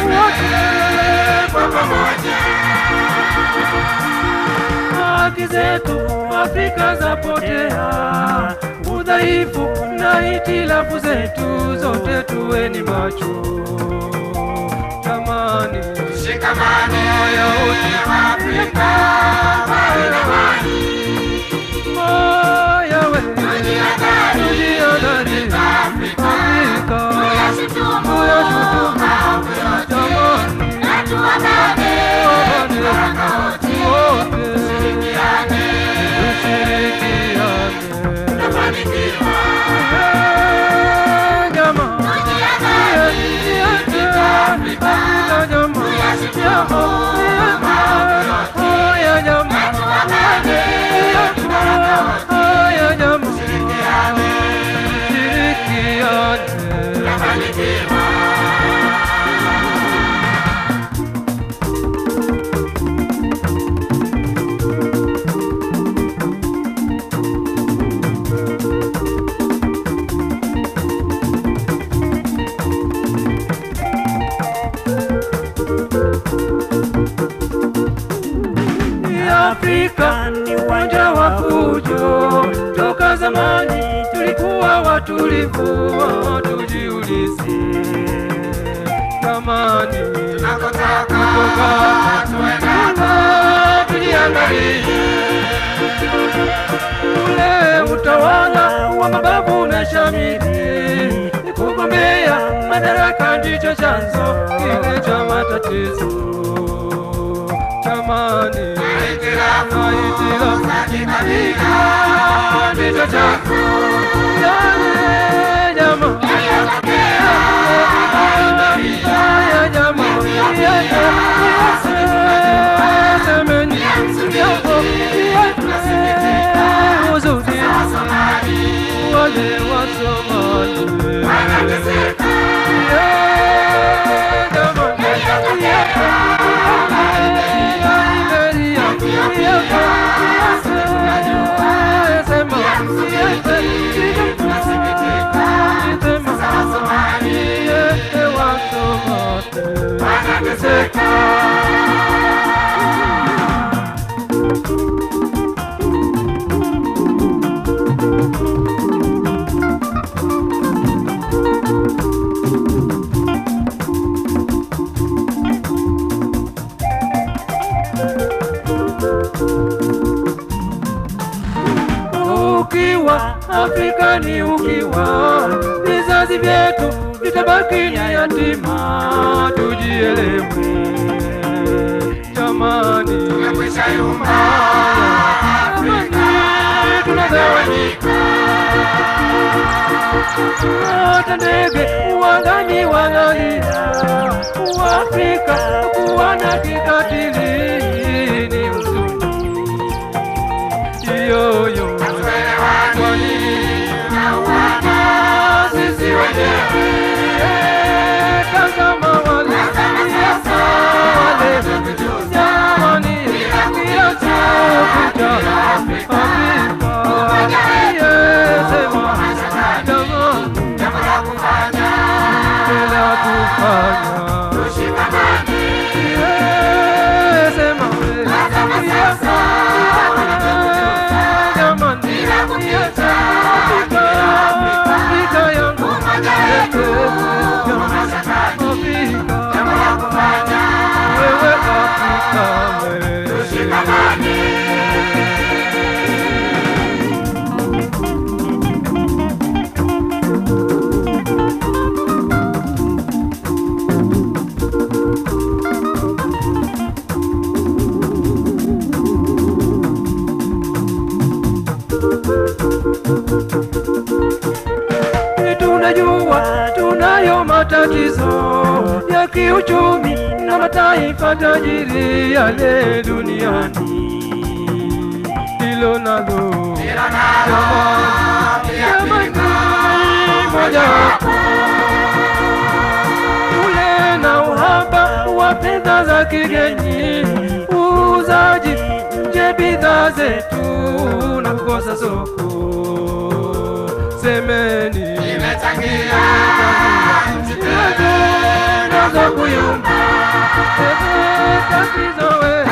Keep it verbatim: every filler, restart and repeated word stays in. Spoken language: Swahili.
kwa pamoja. Haki zetu Afrika zapotea, udhaifu na hitilafu zetu zote tuweni macho. Jamani, shikamane ya Afrika, baina mani. Moya we, tujiadari, tujiadari, Afrika, tuyashutumu, mambo yote, na tuwabane, baraka wote, tushirikiane, tufanikiwa. Tujiadari, Afrika, tuyashutumu, mambo yote, na tuwabane, baraka wote, tushirikiane, tufanikiwa. Afrika ni uwanja wa fujo, toka zamani tulikuwa watulivu, tujiulize zamani Tunakotoka tuendako, tujiangalie. ule utawala wa mababu na shamiri, kugombea madaraka ndicho chanzo kile cha matatizo. Jamani, Hitilafu za kikabila ndicho chanzo. Yaliyotokea hayajaisha, tunasikitika. Wasomali wanateseka. Ukiwa Afrika ni ukiwa, vizazi vyetu vitabaki ni yatima, tujielewe jamani. Tumekwisha yumba, Afrika tunagawanyika. Hata ndege uangani wanalia, Afrika kuwa na kikatili ni huzuni. Yoyo sisi wenyewe kama wale wale jamani, kila chakita Afrika yesema jamani, jambo la kufanya, bila kufanya tushikamane. yesema Kama sasa jamani, bila kupita, Afrika yangu umoja wetu jambo la kufanya, wewe Afrika tushikamane. Tunajua tunayo matatizo ya kiuchumi na mataifa tajiri yale duniani, hilo nalo jamani moja ule na uhaba wa fedha za kigeni, uuzaji nje bidhaa zetu na kukosa soko. Semeni imechangia nchi yetu zimeanza kuyumba. Ehe, tatizo we